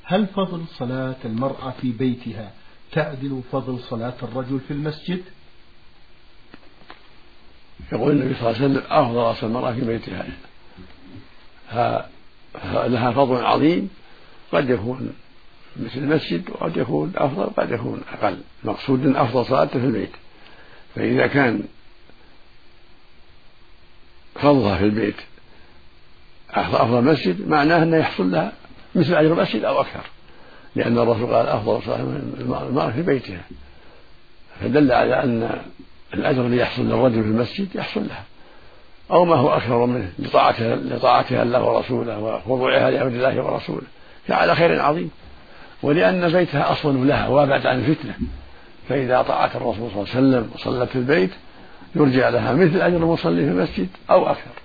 هل فضل صلاة المرأة في بيتها تعدل فضل صلاة الرجل في المسجد؟ يقول النبي صلى الله عليه وسلم أفضل صلاة المرأة في بيتها لها فضل عظيم، قد يكون مثل المسجد وقد يكون أفضل وقد يكون أقل، مقصود أفضل صلاة في البيت. فإذا كان فضلها في البيت أفضل المسجد معناه أنه يحصل لها مثل أجر المسجد أو أكثر، لأن الرسول قال أفضل صلاة المرأة في بيتها، فدل على أن الأجر اللي يحصل للرجل في المسجد يحصل لها أو ما هو أكثر منه لطاعتها الله ورسوله وخضوعها لأمر الله ورسوله، فعلى خير عظيم. ولأن بيتها أصون لها وابعد عن الفتنة، فإذا طاعت الرسول صلى الله عليه وسلم وصلت في البيت يرجع لها مثل أجر المصلي في المسجد أو أكثر.